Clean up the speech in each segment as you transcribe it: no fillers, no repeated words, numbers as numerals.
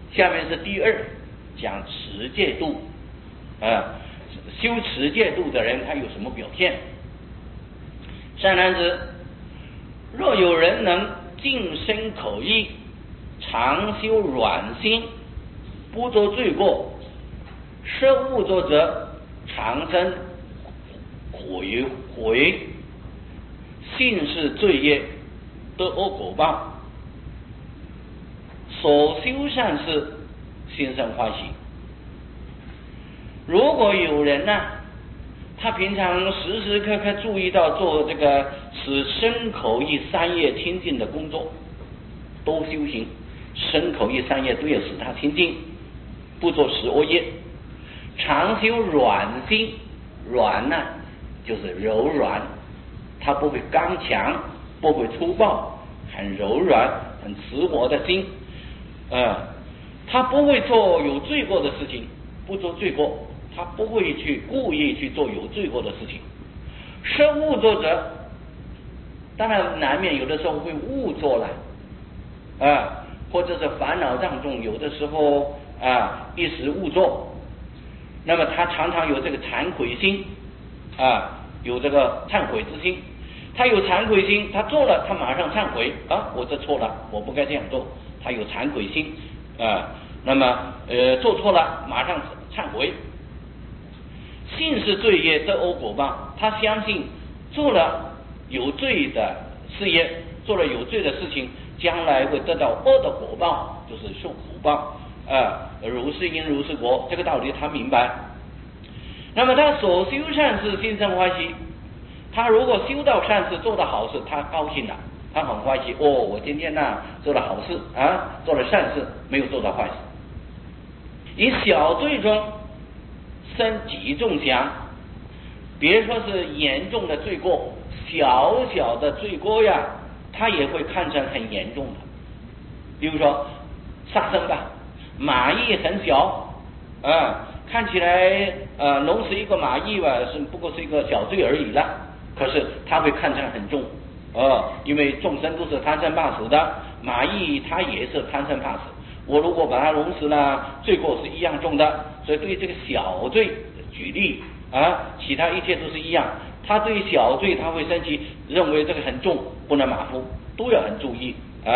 下面是第二，讲持戒度。修持戒度的人他有什么表现？善男子，若有人能净身口意，常修软心，不作罪过，摄恶作者，常生悔，信是罪业，得恶果报，所修善事，心生欢喜。如果有人呢，他平常时时刻刻注意到做这个使身口意三业清净的工作，多修行，身口意三业都要使他清净，不做十恶业，常修软心，软呢就是柔软，他不会刚强，不会粗暴，很柔软，很慈活的心。他不会做有罪过的事情，不做罪过，他不会去故意去做有罪过的事情。摄恶作者，当然难免有的时候会误做了，或者是烦恼障重，有的时候一时误做，那么他常常有这个惭愧心，有这个忏悔之心。他有惭愧心，他做了他马上忏悔，我这错了，我不该这样做，他有惭愧心，那么做错了马上忏悔。信是罪业，得恶果报，他相信做了有罪的事业，做了有罪的事情，将来会得到恶的果报，就是受苦报，如是因如是果，这个道理他明白。那么他所修善事，心生欢喜。他如果修到善事，做到好事，他高兴了，他很欢喜。我今天做了好事做了善事，没有做到坏事。以小罪中生极重想，别说是严重的罪过，小小的罪过呀，他也会看成很严重的。比如说杀生吧，蚂蚁很小，看起来弄死一个蚂蚁吧，不过是一个小罪而已了，可是他会看成很重，因为众生都是贪生怕死的，蚂蚁它也是贪生怕死，我如果把它弄死了，罪过是一样重的。所以对这个小罪举例其他一切都是一样，他对小罪他会生气，认为这个很重，不能马虎，都要很注意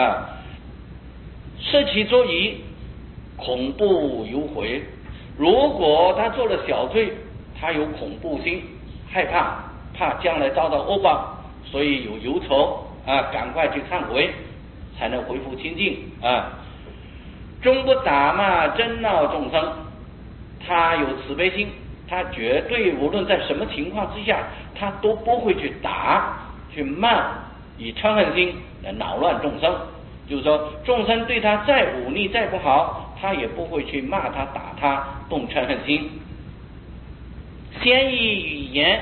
摄其作疑，恐怖有悔。如果他做了小罪，他有恐怖心，害怕将来遭到恶报，所以有忧愁赶快去忏悔，才能恢复清净终不打骂争闹众生。他有慈悲心，他绝对无论在什么情况之下，他都不会去打去骂，以嗔恨心来扰乱众生。就是说众生对他再忤逆再不好，他也不会去骂他打他，动嗔恨心。先以语言，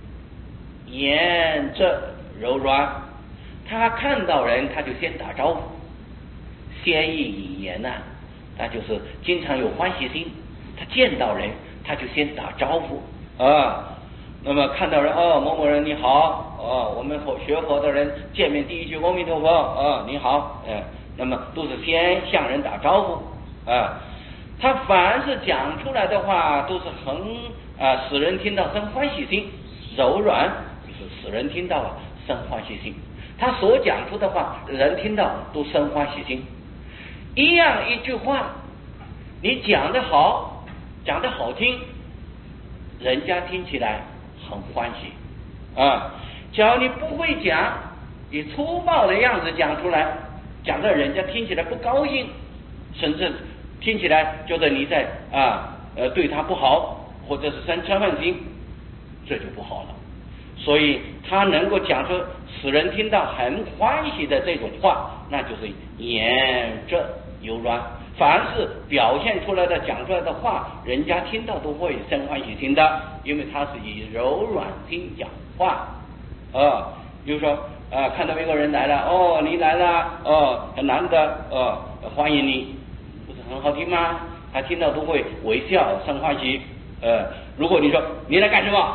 言这柔软，他看到人他就先打招呼。先以语言他就是经常有欢喜心，他见到人他就先打招呼那么看到人某某人你好我们学佛的人见面第一句阿弥陀佛你好那么都是先向人打招呼他凡是讲出来的话都是很使人听到生欢喜心，柔软就是使人听到生欢喜心，他所讲出的话人听到都生欢喜心。一样一句话你讲得好，讲得好听，人家听起来很欢喜只要你不会讲，以粗暴的样子讲出来，讲得人家听起来不高兴，甚至听起来觉得你在对他不好，或者是生嗔恨心，这就不好了。所以他能够讲出使人听到很欢喜的这种话，那就是言这柔软。凡是表现出来的讲出来的话，人家听到都会生欢喜心的，因为他是以柔软心讲话比如说看到一个人来了你来了很难得欢迎你，不是很好听吗？他听到都会微笑生欢喜如果你说你来干什么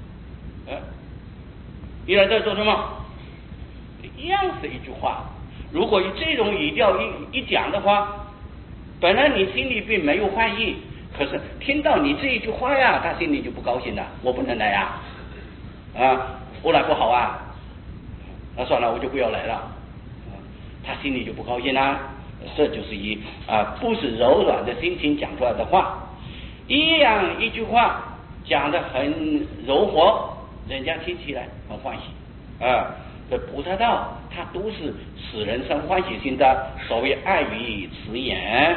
你来这做什么，一样是一句话。如果以这种语调一讲的话， 本来你心里并没有坏意，可是听到你这一句话呀，他心里就不高兴了，我不能来呀，我来不好啊，那算了，我就不要来了，他心里就不高兴啦。这就是不是柔软的心情讲出来的话，一样一句话讲得很柔和，人家听起来很欢喜这菩萨道它都是使人生欢喜心的，所谓爱语慈言。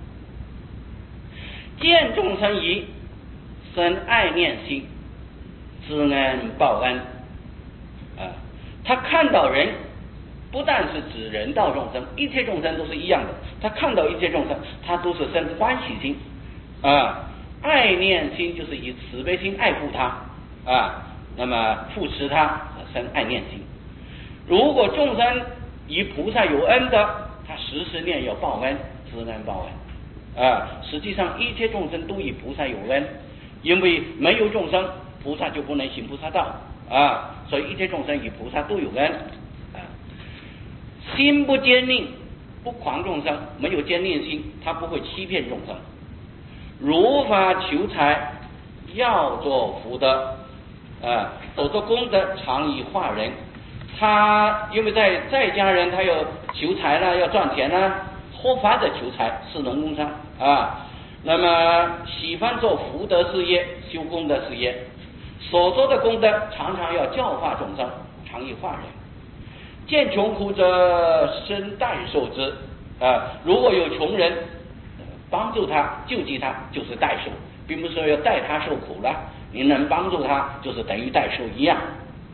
见众生疑，生爱念心，知恩报恩他看到人，不但是指人道众生，一切众生都是一样的，他看到一切众生，他都是生欢喜心爱念心就是以慈悲心爱护他那么扶持他，生爱念心。如果众生以菩萨有恩的，他时时念要报恩，知恩报恩实际上一切众生都以菩萨有恩，因为没有众生，菩萨就不能行菩萨道所以一切众生与菩萨都有恩心不坚定，不诳众生，没有坚定心，他不会欺骗众生。如法求财，要做福德所做功德，常以化人。他因为在家人，他要求财了，要赚钱了，合法的求财，是农工商那么喜欢做福德事业，修功德事业，所做的功德常常要教化众生，常以化人。见穷苦者生代受之如果有穷人帮助他救济他，就是代受，并不是说要代他受苦了，你能帮助他就是等于代受一样。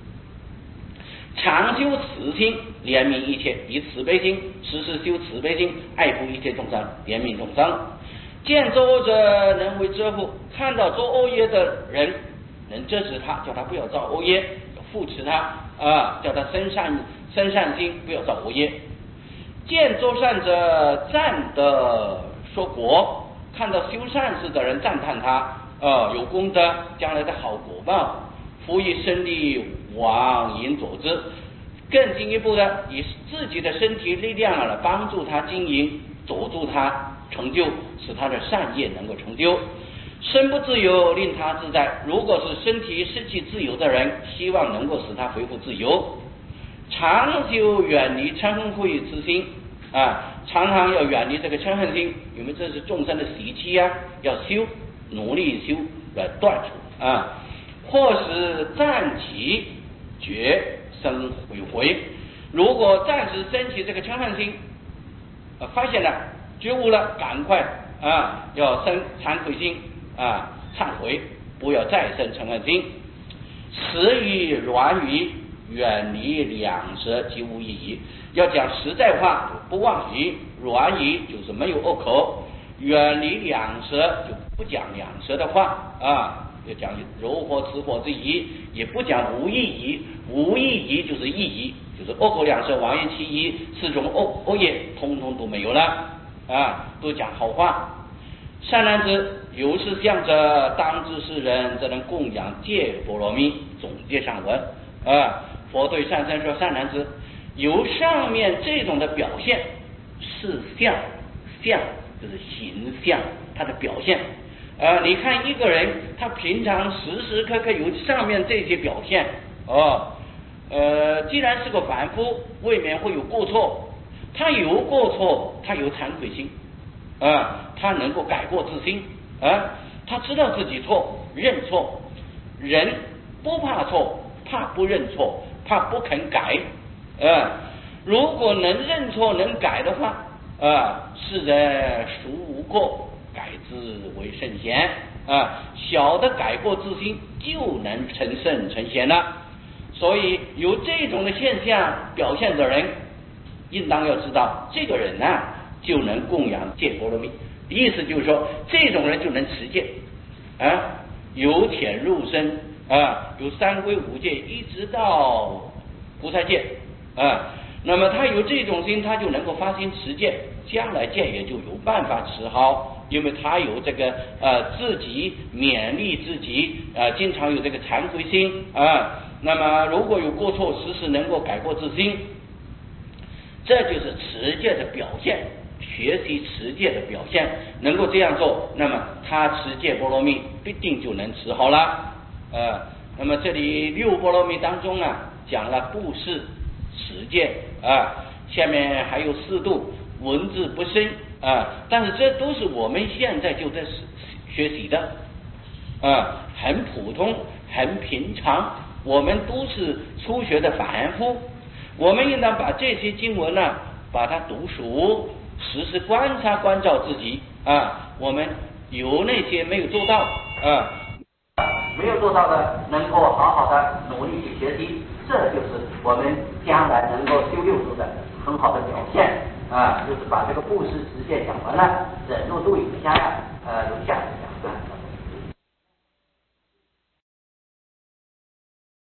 常修慈心，怜悯一切，以慈悲心时时修慈悲心，爱护一切众生，怜悯众生。见作恶者能为遮护，看到做恶业的人能遮止他，叫他不要造恶业，扶持他叫他生善心，不要造恶业。见做善者赞得说果，看到修善事的人赞叹他有功德，将来的好果报，辅以身力往引佐之，更进一步的以自己的身体力量来帮助他经营，佐助他成就，使他的善业能够成就。身不自由，令他自在。如果是身体失去自由的人，希望能够使他恢复自由。常修远离嗔恚之心常常要远离这个嗔恨心，因为这是众生的习气要修，努力修来断除或是暂起觉生悔悔。如果暂时升起这个嗔恨心发现了觉悟了，赶快要生惭愧心忏悔，不要再生嗔恨心。实语软语，远离两舌，即无意义。要讲实在话，不妄语；软语就是没有恶口，远离两舌，就不讲两舌的话要讲柔和慈和之意，也不讲无意义。无意义就是意义，就是恶口两舌，妄言欺义，四种恶业通通都没有了都讲好话。善男子，有是相者，当知是人，则能供养戒波罗蜜。总结上文佛对善生说，善男子，由上面这种的表现是相就是形象，它的表现你看一个人，他平常时时刻刻有上面这些表现既然是个凡夫，未免会有过错，他有过错，他有惭愧心他能够改过自新他知道自己错，认错。人不怕错，怕不认错，怕不肯改如果能认错能改的话是人孰无过，改之为圣贤小的改过自新就能成圣成贤了。所以有这种的现象表现的人，应当要知道这个人就能供养戒波罗蜜。意思就是说，这种人就能持戒由浅入深由三归五戒一直到菩萨戒那么他有这种心，他就能够发心持戒，将来戒也就有办法持好，因为他有这个自己勉励自己经常有这个惭愧心那么如果有过错，时时能够改过自新，这就是持戒的表现学习持戒的表现。能够这样做，那么他持戒波罗蜜必定就能持好了。那么这里六波罗蜜当中啊，讲了布施、持戒下面还有4度，文字不深但是这都是我们现在就在学习的很普通、很平常，我们都是初学的凡夫，我们应当把这些经文呢，把它读熟，时时观察关照自己我们有那些没有做到没有做到的，能够好好的努力去学习，这就是我们将来能够修六度的很好的表现就是把这个布施持戒讲完了，忍辱度以下留下来讲